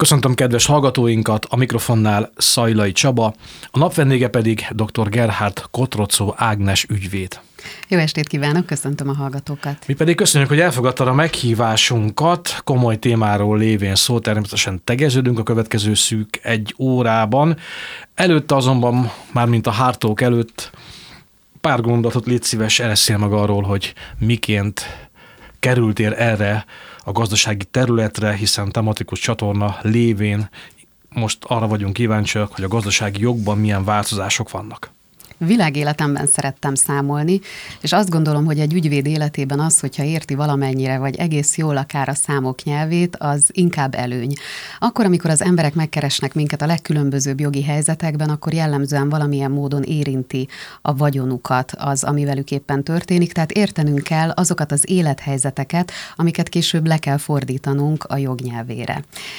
Köszöntöm kedves hallgatóinkat, a mikrofonnál Szajlai Csaba, a nap vendége pedig dr. Gerhard Kotrocó Ágnes ügyvéd. Jó estét kívánok, köszöntöm a hallgatókat. Mi pedig köszönjük, hogy elfogadtad a meghívásunkat, komoly témáról lévén szó, természetesen tegeződünk a következő szűk egy órában. Előtte azonban, mármint a Hard Talk előtt, pár gondolatot légy szíves, ereszél meg arról, hogy miként kerültél erre a gazdasági területre, hiszen tematikus csatorna lévén most arra vagyunk kíváncsiak, hogy a gazdasági jogban milyen változások vannak. Világéletemben szerettem számolni, és azt gondolom, hogy egy ügyvéd életében az, hogyha érti valamennyire, vagy egész jól akár a számok nyelvét, az inkább előny. Akkor, amikor az emberek megkeresnek minket a legkülönbözőbb jogi helyzetekben, akkor jellemzően valamilyen módon érinti a vagyonukat az, ami velük éppen történik, tehát értenünk kell azokat az élethelyzeteket, amiket később le kell fordítanunk a jognyelvére.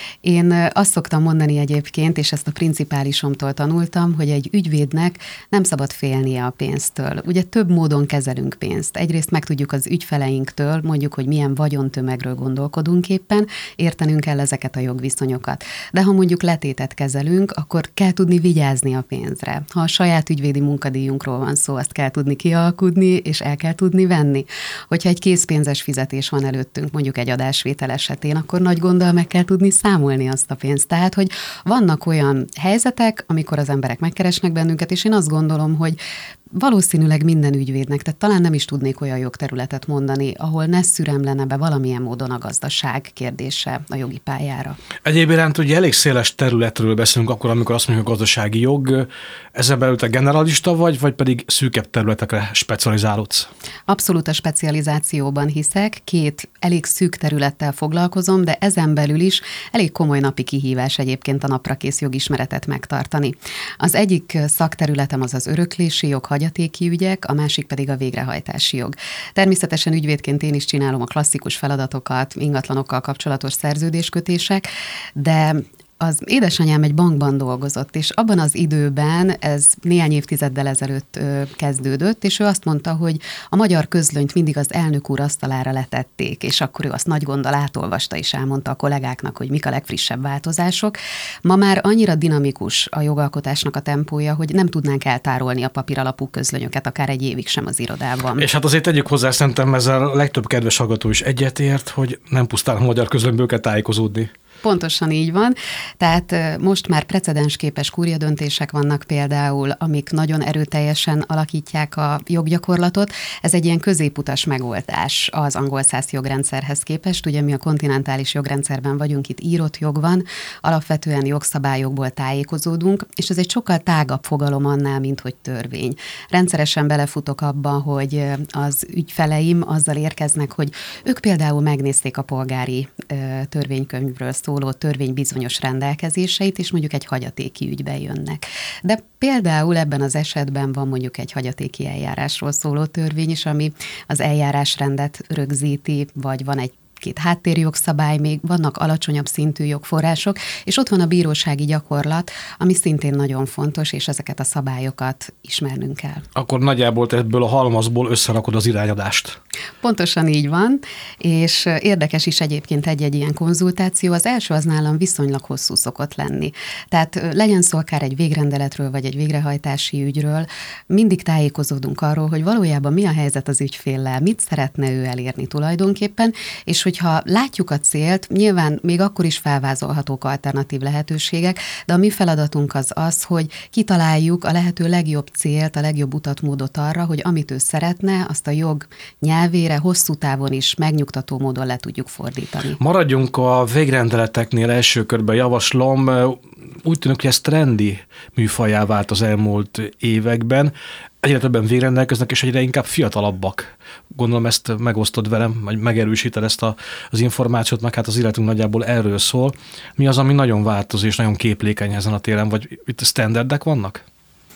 Én azt szoktam mondani egyébként, és ezt a principálisomtól tanultam, hogy egy ügyvédnek nem szabad félnie a pénztől. Ugye több módon kezelünk pénzt. Egyrészt megtudjuk az ügyfeleinktől, mondjuk, hogy milyen vagyontömegről gondolkodunk éppen, értenünk kell ezeket a jogviszonyokat. De ha mondjuk letétet kezelünk, akkor kell tudni vigyázni a pénzre. Ha a saját ügyvédi munkadíjunkról van szó, azt kell tudni kialkudni, és el kell tudni venni. Hogyha egy készpénzes fizetés van előttünk, mondjuk egy adásvétel esetén, akkor nagy gonddal meg kell tudni számolni azt a pénzt. Tehát, hogy vannak olyan helyzetek, amikor az emberek megkeresnek bennünket, és én azt gondolom, hogy valószínűleg minden ügyvédnek, tehát talán nem is tudnék olyan jogterületet mondani, ahol ne szüremlene be valamilyen módon a gazdaság kérdése a jogi pályára. Egyéb iránt ugye elég széles területről beszélünk akkor, amikor azt mondjuk a gazdasági jog, ezzel belül te generalista vagy pedig szűkebb területekre specializálódsz? Abszolút a specializációban hiszek, két elég szűk területtel foglalkozom, de ezen belül is elég komoly napi kihívás egyébként a naprakész jogismeretet megtartani. Az egyik szakterületem az öröklési jog, hagyatéki ügyek, a másik pedig a végrehajtási jog. Természetesen ügyvédként én is csinálom a klasszikus feladatokat, ingatlanokkal kapcsolatos szerződéskötések, de az édesanyám egy bankban dolgozott, és abban az időben, ez néhány évtizeddel ezelőtt kezdődött, és ő azt mondta, hogy a magyar közlönyt mindig az elnök úr asztalára letették, és akkor ő azt nagy gonddal átolvasta, és elmondta a kollégáknak, hogy mik a legfrissebb változások. Ma már annyira dinamikus a jogalkotásnak a tempója, hogy nem tudnánk eltárolni a papíralapú közlönyöket, akár egy évig sem az irodában. És hát azért tegyük hozzá, szerintem ezzel a legtöbb kedves hallgató is egyetért, hogy nem pusztán a magyar közlönyből kell tájékozódni. Pontosan így van. Tehát most már precedensképes kúriadöntések vannak például, amik nagyon erőteljesen alakítják a joggyakorlatot. Ez egy ilyen középutas megoldás az angol-szász jogrendszerhez képest. Ugye mi a kontinentális jogrendszerben vagyunk, itt írott jog van, alapvetően jogszabályokból tájékozódunk, és ez egy sokkal tágabb fogalom annál, mint hogy törvény. Rendszeresen belefutok abba, hogy az ügyfeleim azzal érkeznek, hogy ők például megnézték a polgári törvénykönyvről szóló törvény bizonyos rendelkezéseit, és mondjuk egy hagyatéki ügybe jönnek. De például ebben az esetben van mondjuk egy hagyatéki eljárásról szóló törvény is, ami az eljárásrendet rögzíti, vagy van egy-két háttérjogszabály, még vannak alacsonyabb szintű jogforrások, és ott van a bírósági gyakorlat, ami szintén nagyon fontos, és ezeket a szabályokat ismernünk kell. Akkor nagyjából ebből a halmazból összerakod az irányadást. Pontosan így van, és érdekes is egyébként egy-egy ilyen konzultáció. Az első az nálam viszonylag hosszú szokott lenni. Tehát legyen szó akár egy végrendeletről, vagy egy végrehajtási ügyről, mindig tájékozódunk arról, hogy valójában mi a helyzet az ügyféllel, mit szeretne ő elérni tulajdonképpen, és hogyha látjuk a célt, nyilván még akkor is felvázolhatók alternatív lehetőségek, de a mi feladatunk az, hogy kitaláljuk a lehető legjobb célt, a legjobb utatmódot arra, hogy amit ő szeretne, azt a jog nyelvére hosszú távon is megnyugtató módon le tudjuk fordítani. Maradjunk a végrendeleteknél első körben, javaslom. Úgy tűnik, hogy ez trendi műfajjá vált az elmúlt években. Egyre többen végrendelkeznek, és egyre inkább fiatalabbak. Gondolom ezt megosztod velem, vagy megerősíted ezt az információt, meg hát az életünk nagyjából erről szól. Mi az, ami nagyon változó és nagyon képlékeny ezen a téren, vagy itt standardek vannak?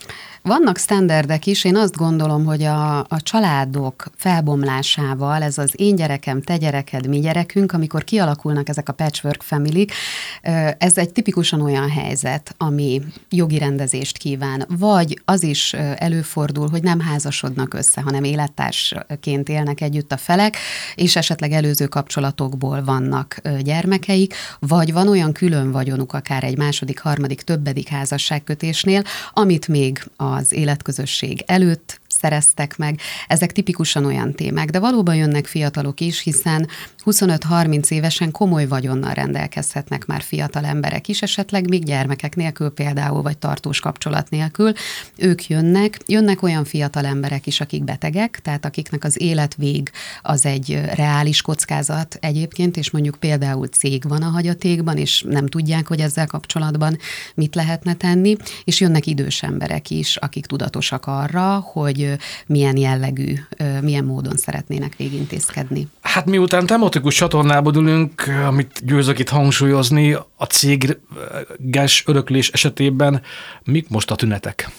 Vannak sztenderdek is, én azt gondolom, hogy a családok felbomlásával, ez az én gyerekem, te gyereked, mi gyerekünk, amikor kialakulnak ezek a patchwork familyk, ez egy tipikusan olyan helyzet, ami jogi rendezést kíván, vagy az is előfordul, hogy nem házasodnak össze, hanem élettársként élnek együtt a felek, és esetleg előző kapcsolatokból vannak gyermekeik, vagy van olyan külön vagyonuk, akár egy második, harmadik, többedik házasságkötésnél, amit még az életközösség előtt szereztek meg. Ezek tipikusan olyan témák, de valóban jönnek fiatalok is, hiszen 25-30 évesen komoly vagyonnal rendelkezhetnek már fiatal emberek is, esetleg még gyermekek nélkül például, vagy tartós kapcsolat nélkül. Ők jönnek olyan fiatal emberek is, akik betegek, tehát akiknek az életvég az egy reális kockázat egyébként, és mondjuk például cég van a hagyatékban, és nem tudják, hogy ezzel kapcsolatban mit lehetne tenni, és jönnek idős emberek is, akik tudatosak arra, hogy milyen jellegű, milyen módon szeretnének végintézkedni. Hát miután tematikus csatornába ülünk, amit győzök itt hangsúlyozni, a céges öröklés esetében mik most a tünetek?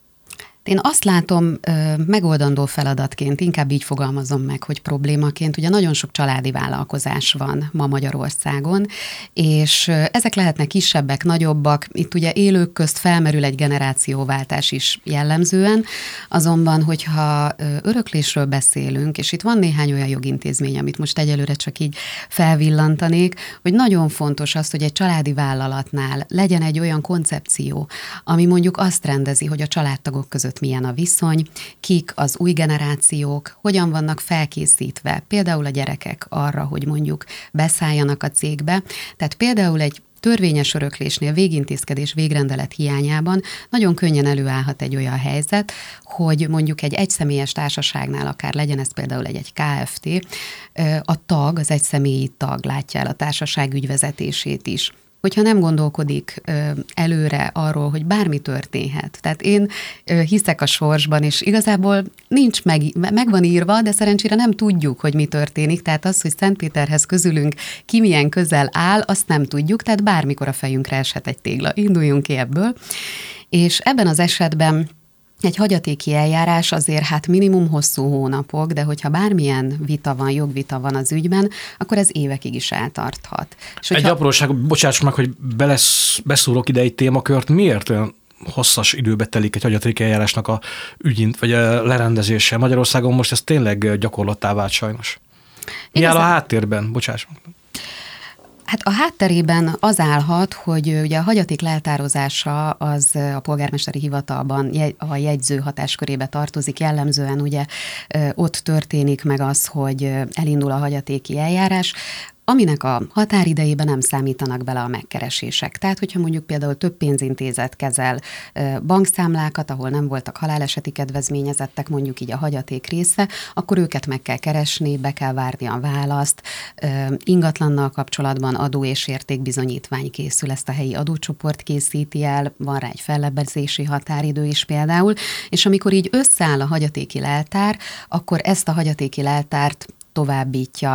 Én azt látom megoldandó feladatként, inkább így fogalmazom meg, hogy problémaként. Ugye nagyon sok családi vállalkozás van ma Magyarországon, és ezek lehetnek kisebbek, nagyobbak. Itt ugye élők közt felmerül egy generációváltás is jellemzően, azonban, hogyha öröklésről beszélünk, és itt van néhány olyan jogintézmény, amit most egyelőre csak így felvillantanék, hogy nagyon fontos az, hogy egy családi vállalatnál legyen egy olyan koncepció, ami mondjuk azt rendezi, hogy a családtagok között milyen a viszony, kik az új generációk, hogyan vannak felkészítve, például a gyerekek arra, hogy mondjuk beszálljanak a cégbe. Tehát például egy törvényes öröklésnél végintézkedés végrendelet hiányában nagyon könnyen előállhat egy olyan helyzet, hogy mondjuk egy egyszemélyes társaságnál, akár legyen ez például egy Kft., a tag, az egyszemélyi tag látja el a társaság ügyvezetését is. Hogyha nem gondolkodik előre arról, hogy bármi történhet. Tehát én hiszek a sorsban, és igazából nincs meg van írva, de szerencsére nem tudjuk, hogy mi történik. Tehát az, hogy Szentpéterhez közülünk ki milyen közel áll, azt nem tudjuk, tehát bármikor a fejünkre eshet egy tégla. Induljunk ki ebből. És ebben az esetben egy hagyatéki eljárás azért hát minimum hosszú hónapok, de hogyha bármilyen vita van, jogvita van az ügyben, akkor ez évekig is eltarthat. Egy apróság, bocsáss meg, hogy beszúrok ide egy témakört, miért olyan hosszas időbe telik egy hagyatéki eljárásnak a ügyint, vagy a lerendezése? Magyarországon most ez tényleg gyakorlattá vált sajnos. Mi áll a háttérben? Bocsáss meg. Hát a hátterében az állhat, hogy ugye a hagyaték leltározása az a polgármesteri hivatalban a jegyző hatáskörébe tartozik, jellemzően ugye ott történik meg az, hogy elindul a hagyatéki eljárás, aminek a határidejében nem számítanak bele a megkeresések. Tehát, hogyha mondjuk például több pénzintézet kezel bankszámlákat, ahol nem voltak haláleseti kedvezményezettek, mondjuk így a hagyaték része, akkor őket meg kell keresni, be kell várni a választ. Ingatlannal kapcsolatban adó és értékbizonyítvány készül, ezt a helyi adócsoport készíti el, van rá egy fellebbezési határidő is például, és amikor így összeáll a hagyatéki leltár, akkor ezt a hagyatéki leltárt továbbítja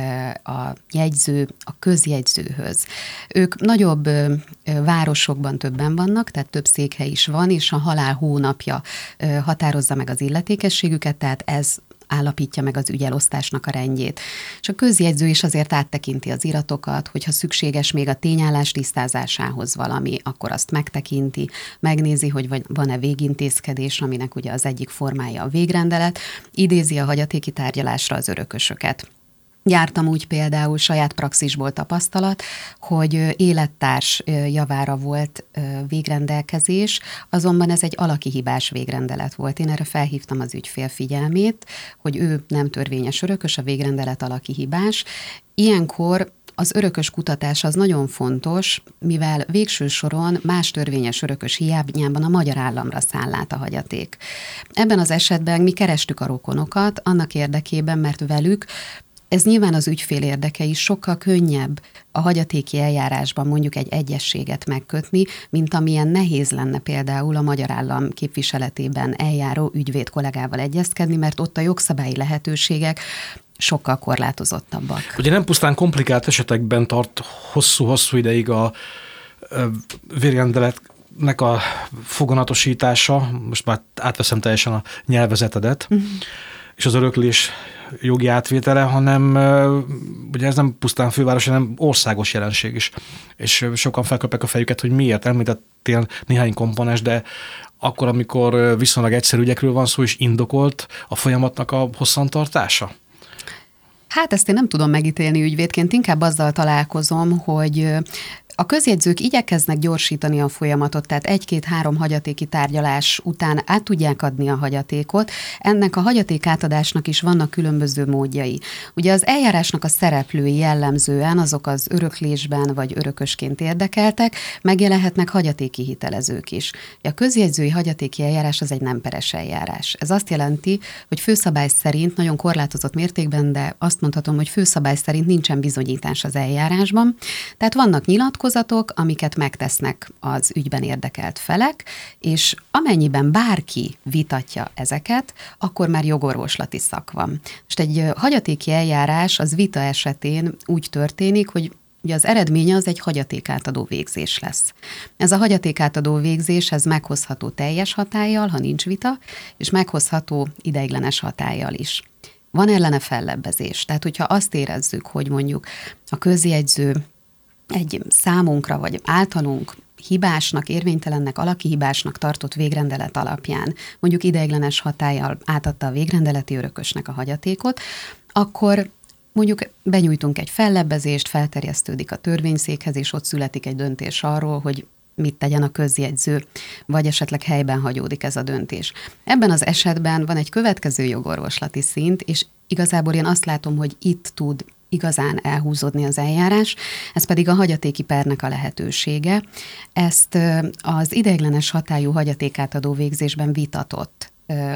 a jegyző a közjegyzőhöz. Ők nagyobb városokban többen vannak, tehát több székhely is van, és a halál hónapja határozza meg az illetékességüket, tehát ez állapítja meg az ügyelosztásnak a rendjét. És a közjegyző is azért áttekinti az iratokat, hogyha szükséges még a tényállás tisztázásához valami, akkor azt megtekinti, megnézi, hogy van-e végintézkedés, aminek ugye az egyik formája a végrendelet, idézi a hagyatéki tárgyalásra az örökösöket. Jártam úgy például, saját praxisból tapasztalat, hogy élettárs javára volt végrendelkezés, azonban ez egy alaki hibás végrendelet volt. Én erre felhívtam az ügyfél figyelmét, hogy ő nem törvényes örökös, a végrendelet alaki hibás. Ilyenkor az örökös kutatás az nagyon fontos, mivel végső soron más törvényes örökös hiányában a magyar államra száll át a hagyaték. Ebben az esetben mi kerestük a rokonokat annak érdekében, mert velük ez nyilván az ügyfél érdeke is, sokkal könnyebb a hagyatéki eljárásban mondjuk egy egyezséget megkötni, mint amilyen nehéz lenne például a magyar állam képviseletében eljáró ügyvéd kollégával egyezkedni, mert ott a jogszabályi lehetőségek sokkal korlátozottabbak. Ugye nem pusztán komplikált esetekben tart hosszú-hosszú ideig a végrendelet nek a foganatosítása, most már átveszem teljesen a nyelvezetedet, és az öröklés jogi átvétele, hanem ugye ez nem pusztán főváros, hanem országos jelenség is. És sokan felköpek a fejüket, hogy miért említettél néhány komponens, de akkor, amikor viszonylag egyszerű ügyekről van szó, és indokolt a folyamatnak a hosszantartása? Hát ezt én nem tudom megítélni ügyvédként, inkább azzal találkozom, hogy a közjegyzők igyekeznek gyorsítani a folyamatot, tehát 1-2-3 hagyatéki tárgyalás után át tudják adni a hagyatékot. Ennek a hagyaték átadásnak is vannak különböző módjai. Ugye az eljárásnak a szereplői jellemzően azok az öröklésben vagy örökösként érdekeltek, megjelenhetnek hagyatéki hitelezők is. A közjegyzői hagyatéki eljárás az egy nem peres eljárás. Ez azt jelenti, hogy főszabály szerint, nagyon korlátozott mértékben, de azt mondhatom, hogy főszabály szerint nincsen bizonyítás az eljárásban. Tehát vannak nyilatkozatok, amiket megtesznek az ügyben érdekelt felek, és amennyiben bárki vitatja ezeket, akkor már jogorvoslati szak van. Most egy hagyatéki eljárás az vita esetén úgy történik, hogy ugye az eredménye az egy hagyatékátadó végzés lesz. Ez a hagyatékátadó végzés, ez meghozható teljes hatállyal, ha nincs vita, és meghozható ideiglenes hatállyal is. Van ellene fellebbezés. Tehát, hogyha azt érezzük, hogy mondjuk a közjegyző egy számunkra, vagy általunk hibásnak, érvénytelennek, alaki hibásnak tartott végrendelet alapján, mondjuk ideiglenes hatállyal átadta a végrendeleti örökösnek a hagyatékot, akkor mondjuk benyújtunk egy fellebbezést, felterjesztődik a törvényszékhez, és ott születik egy döntés arról, hogy mit tegyen a közjegyző, vagy esetleg helyben hagyódik ez a döntés. Ebben az esetben van egy következő jogorvoslati szint, és igazából én azt látom, hogy itt tud igazán elhúzódni az eljárás, ez pedig a hagyatéki pernek a lehetősége. Ezt az ideiglenes hatályú hagyatékátadó végzésben vitatott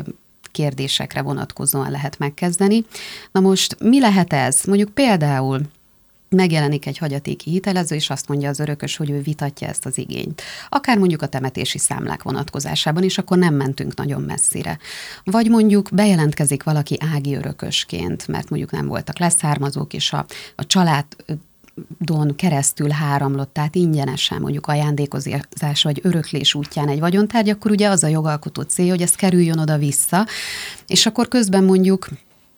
kérdésekre vonatkozóan lehet megkezdeni. Na most mi lehet ez? Mondjuk például megjelenik egy hagyatéki hitelező, és azt mondja az örökös, hogy ő vitatja ezt az igényt. Akár mondjuk a temetési számlák vonatkozásában, és akkor nem mentünk nagyon messzire. Vagy mondjuk bejelentkezik valaki ági örökösként, mert mondjuk nem voltak leszármazók, és a családon keresztül áramlott, tehát ingyenesen mondjuk ajándékozás vagy öröklés útján egy vagyontárgy, akkor ugye az a jogalkotó célja, hogy ez kerüljön oda-vissza, és akkor közben mondjuk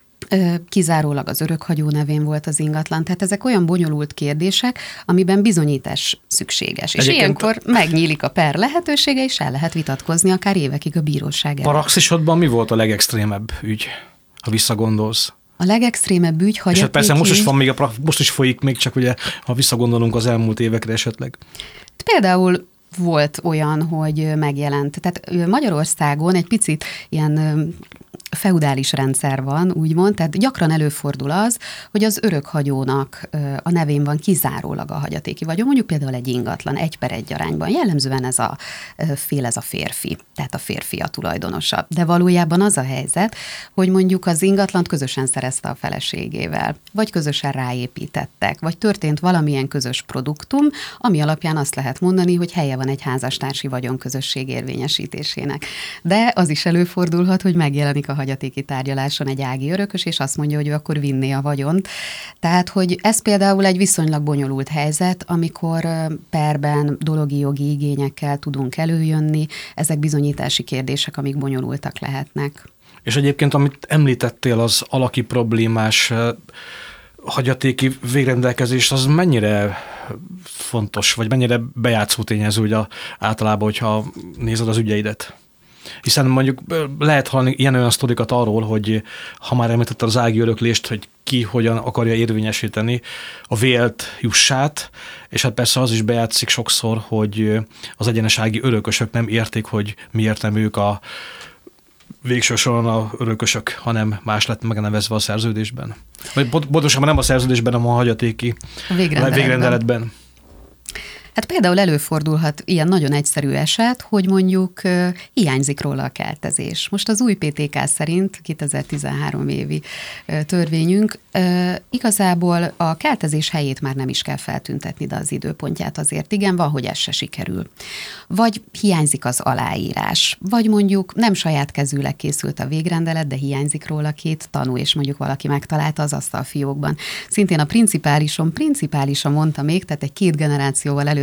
kizárólag az örökhagyó nevén volt az ingatlan. Tehát ezek olyan bonyolult kérdések, amiben bizonyítás szükséges. És ilyenkor megnyílik a per lehetősége, és el lehet vitatkozni akár évekig a bíróság előtt. Paraxisodban mi volt a legextrémebb ügy, ha visszagondolsz? A legextrémebb ügy hagyatéki... És persze most is folyik még, csak ugye, ha visszagondolunk az elmúlt évekre esetleg. Például volt olyan, hogy megjelent. Tehát Magyarországon egy picit ilyen feudális rendszer van, úgymond, tehát gyakran előfordul az, hogy az örökhagyónak a nevén van kizárólag a hagyatéki vagyon, mondjuk például egy ingatlan, 1/1 arányban. Jellemzően ez a férfi, tehát a férfi a tulajdonosa. De valójában az a helyzet, hogy mondjuk az ingatlant közösen szerezte a feleségével, vagy közösen ráépítettek, vagy történt valamilyen közös produktum, ami alapján azt lehet mondani, hogy helye van egy házastársi vagyonközösség érvényesítésének. De az is előfordulhat, hogy megjelenik a hagyatéki tárgyaláson egy ági örökös, és azt mondja, hogy ő akkor vinné a vagyont. Tehát, hogy ez például egy viszonylag bonyolult helyzet, amikor perben dologi jogi igényekkel tudunk előjönni, ezek bizonyítási kérdések, amik bonyolultak lehetnek. És egyébként, amit említettél, az alaki problémás hagyatéki végrendelkezés, az mennyire fontos, vagy mennyire bejátszó tényező, ugye általában, hogyha nézed az ügyeidet? Hiszen mondjuk lehet hallani ilyen-olyan sztorikat arról, hogy ha már említetted az ági öröklést, hogy ki hogyan akarja érvényesíteni a vélt jussát, és hát persze az is bejátszik sokszor, hogy az egyenes ági örökösök nem értik, hogy miért nem ők a végső soron a örökösök, hanem más lett megnevezve a szerződésben. Vagy pontosabban nem a szerződésben, hanem a hagyatéki végrendeletben. Hát például előfordulhat ilyen nagyon egyszerű eset, hogy mondjuk hiányzik róla a keltezés. Most az új PTK szerint, 2013 évi törvényünk, igazából a keltezés helyét már nem is kell feltüntetni, de az időpontját azért igen, van, hogy ez se sikerül. Vagy hiányzik az aláírás, vagy mondjuk nem saját kezűleg készült a végrendelet, de hiányzik róla 2 tanú, és mondjuk valaki megtalálta az asztalfiókban. Szintén a principálisan mondta még, tehát egy 2 generációval előtte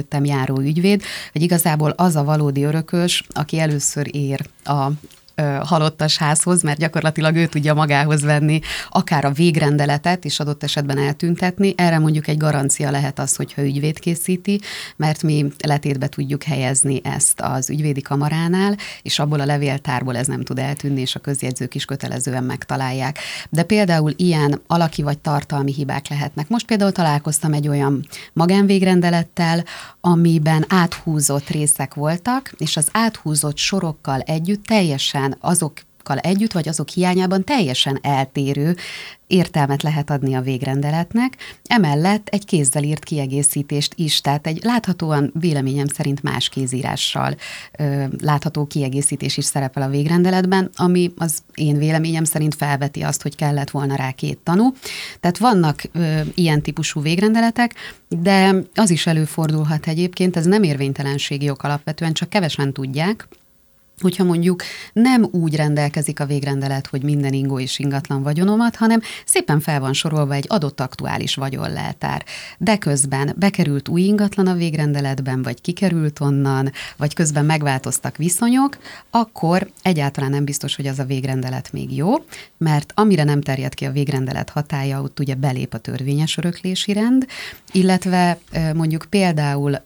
előttem járó ügyvéd, hogy igazából az a valódi örökös, aki először ér a halottas házhoz, mert gyakorlatilag ő tudja magához venni akár a végrendeletet, és adott esetben eltüntetni. Erre mondjuk egy garancia lehet az, hogyha ügyvéd készíti, mert mi letétbe tudjuk helyezni ezt az ügyvédi kamaránál, és abból a levéltárból ez nem tud eltűnni, és a közjegyzők is kötelezően megtalálják. De például ilyen alaki vagy tartalmi hibák lehetnek. Most például találkoztam egy olyan magánvégrendelettel, amiben áthúzott részek voltak, és az áthúzott sorokkal együtt teljesen azokkal együtt, vagy azok hiányában teljesen eltérő értelmet lehet adni a végrendeletnek. Emellett egy kézzel írt kiegészítést is, tehát egy láthatóan véleményem szerint más kézírással látható kiegészítés is szerepel a végrendeletben, ami az én véleményem szerint felveti azt, hogy kellett volna rá 2 tanú. Tehát vannak ilyen típusú végrendeletek, de az is előfordulhat egyébként, ez nem érvénytelenségi jog alapvetően, csak kevesen tudják, hogyha mondjuk nem úgy rendelkezik a végrendelet, hogy minden ingó és ingatlan vagyonomat, hanem szépen fel van sorolva egy adott aktuális vagyonleltár. De közben bekerült új ingatlan a végrendeletben, vagy kikerült onnan, vagy közben megváltoztak viszonyok, akkor egyáltalán nem biztos, hogy az a végrendelet még jó, mert amire nem terjed ki a végrendelet hatálya, ott ugye belép a törvényes öröklési rend, illetve mondjuk például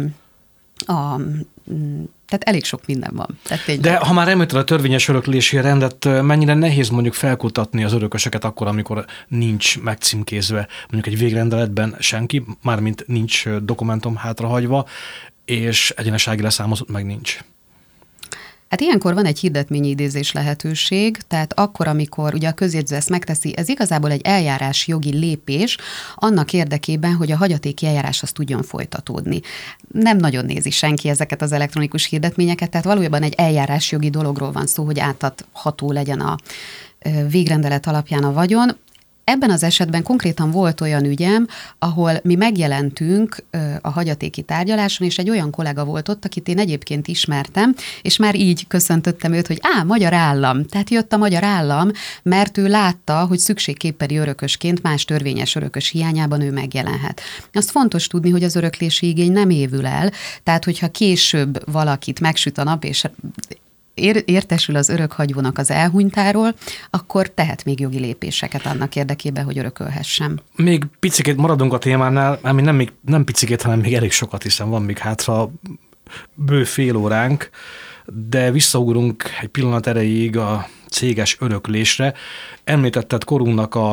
tehát elég sok minden van. De ha már említed a törvényes öröklési rendet, mennyire nehéz mondjuk felkutatni az örököseket akkor, amikor nincs megcímkézve mondjuk egy végrendeletben senki, mármint nincs dokumentum hátrahagyva, és egyenesági leszámozott meg nincs? Hát ilyenkor van egy hirdetményi idézés lehetőség, tehát akkor, amikor ugye a közjegyző ezt megteszi, ez igazából egy eljárás jogi lépés annak érdekében, hogy a hagyatéki eljárás az tudjon folytatódni. Nem nagyon nézi senki ezeket az elektronikus hirdetményeket, tehát valójában egy eljárás jogi dologról van szó, hogy átadható legyen a végrendelet alapján a vagyon. Ebben az esetben konkrétan volt olyan ügyem, ahol mi megjelentünk a hagyatéki tárgyaláson, és egy olyan kollega volt ott, akit én egyébként ismertem, és már így köszöntöttem őt, hogy magyar állam. Tehát jött a magyar állam, mert ő látta, hogy szükségképpeni örökösként más törvényes örökös hiányában ő megjelenhet. Azt fontos tudni, hogy az öröklési igény nem évül el, tehát hogyha később valakit megsüt a nap, és értesül az örökhagyónak az elhunytáról, akkor tehet még jogi lépéseket annak érdekében, hogy örökölhessen. Még picikét maradunk a témánál, ami nem picikét, hanem még elég sokat, hiszen van még hátra bő fél óránk, de visszaugrunk egy pillanat erejéig a céges öröklésre. Említetted korunknak a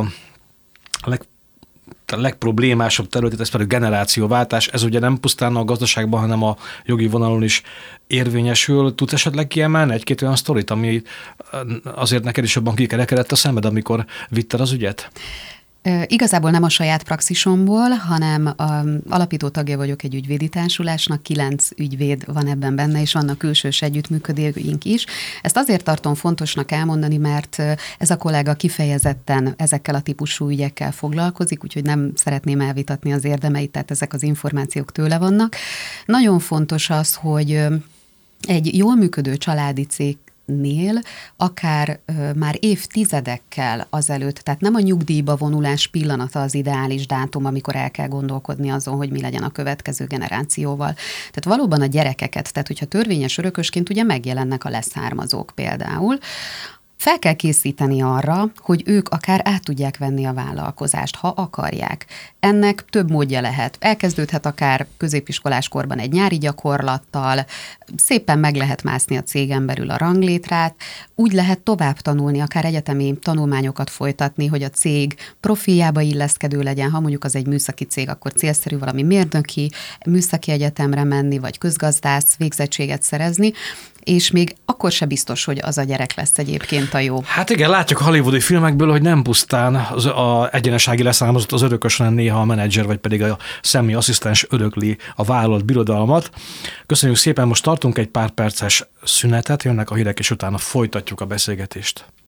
legproblémásabb területét, ez pedig generációváltás. Ez ugye nem pusztán a gazdaságban, hanem a jogi vonalon is érvényesül. Tudsz esetleg kiemelni egy-két olyan sztorit, ami azért neked is jobban kikerekedett a szemed, amikor vitted az ügyet? Igazából nem a saját praxisomból, hanem alapító tagja vagyok egy ügyvédi társulásnak, 9 ügyvéd van ebben benne, és vannak külsős együttműködőink is. Ezt azért tartom fontosnak elmondani, mert ez a kollega kifejezetten ezekkel a típusú ügyekkel foglalkozik, úgyhogy nem szeretném elvitatni az érdemeit, tehát ezek az információk tőle vannak. Nagyon fontos az, hogy egy jól működő családi cég akár már évtizedekkel azelőtt, tehát nem a nyugdíjba vonulás pillanata az ideális dátum, amikor el kell gondolkodni azon, hogy mi legyen a következő generációval. Tehát valóban a gyerekeket, tehát hogyha törvényes örökösként ugye megjelennek a leszármazók például, fel kell készíteni arra, hogy ők akár át tudják venni a vállalkozást, ha akarják. Ennek több módja lehet. Elkezdődhet akár középiskolás korban egy nyári gyakorlattal, szépen meg lehet mászni a cégen belül a ranglétrát, úgy lehet tovább tanulni, akár egyetemi tanulmányokat folytatni, hogy a cég profiljába illeszkedő legyen, ha mondjuk az egy műszaki cég, akkor célszerű valami műszaki egyetemre menni, vagy közgazdász végzettséget szerezni, és még akkor se biztos, hogy az a gyerek lesz egyébként a jó. Hát igen, látjuk a hollywoodi filmekből, hogy nem pusztán az egyenesági leszámozott az örökös, hanem néha a menedzser, vagy pedig a személyi asszisztens örökli a vállalt birodalmat. Köszönjük szépen, most tartunk egy pár perces szünetet, jönnek a hírek, és utána folytatjuk a beszélgetést.